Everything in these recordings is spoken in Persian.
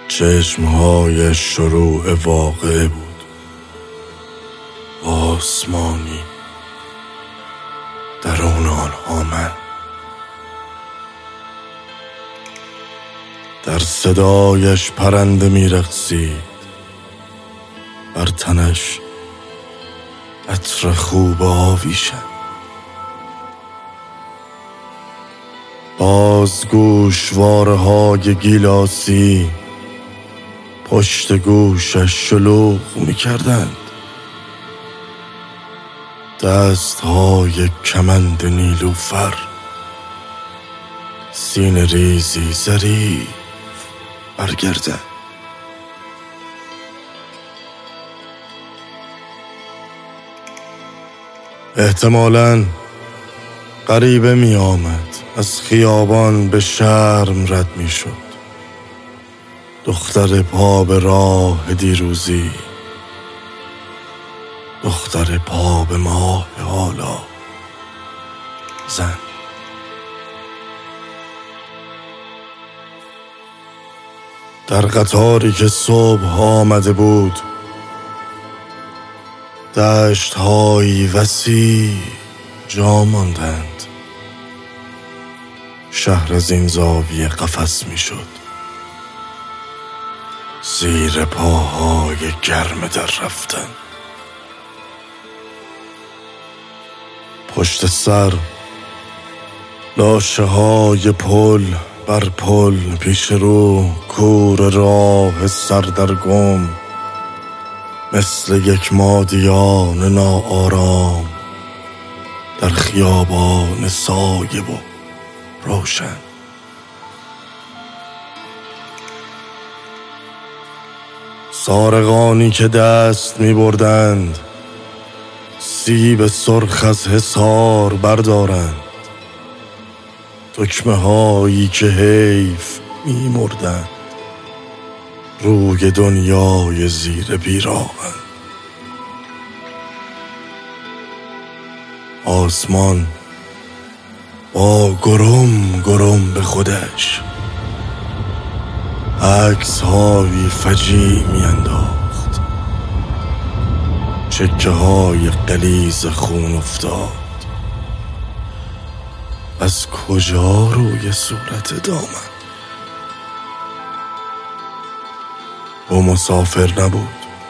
چشمهای شروع واقعه بود، آسمانی، درون آنها من. در صدایش پرنده می‌رقصید، بر تنش عطر خوب آویشم. باز گوشواره‌های گیلاسی پشت گوشش شلوغ می‌کردند. دست‌های کمند نیلوفر، سینه ریزی ظریف برگردد. احتمالاً غریبه می آمد، از خیابان به شرم رد می شد. دختر پا به راه دیروزی، دختر پا به ماه حالا، زن. در قطاری که صبح آمده بود، دشت‌های وسیع جا ماندند. شهر از این زاویه قفس می‌شد، زیر پاهای گرم در رفتن. پشت سر لاشه‌های پل بر پل، پیش رو کور راه سردرگم، مثل یک مادیان ناآرام در خیابان سایه و روشن. سارقانی که دست می بردند سیب سرخ از حصار بردارند، دکمه هایی که حیف می مردند روی دنیای زیر بیراهن. آسمان با گرم گرم به خودش عکس های فجیع می انداخت. چکه های غلیظ خون افتاد. از کجا روی صورت دامن؟ او مسافر نبود،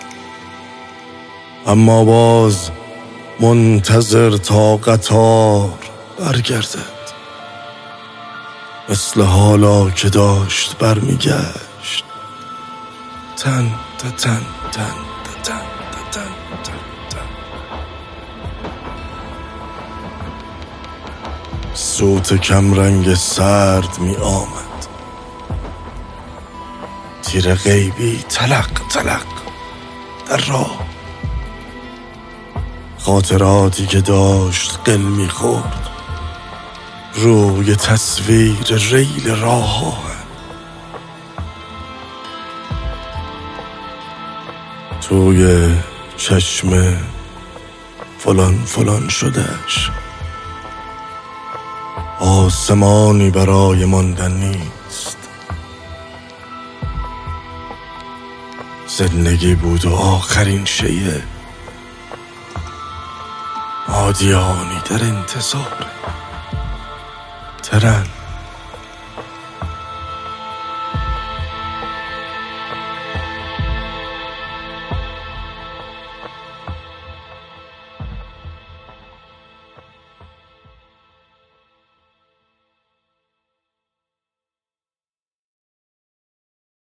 اما باز منتظر تا قطار برگردد، مثل حالا که داشت برمیگشت. تن تن تن تن تن تن تن. صوت کمرنگ سرد می آمد، تیر غیبی تلق تلق در راه. خاطراتی که داشت قل می خورد روی تصویر ریل راه آهن. توی چشم فلان فلان شدهش آسمانی برای ماندن نیست. زندگی بود و آخرین شیء مادیانی در انتظار ترن.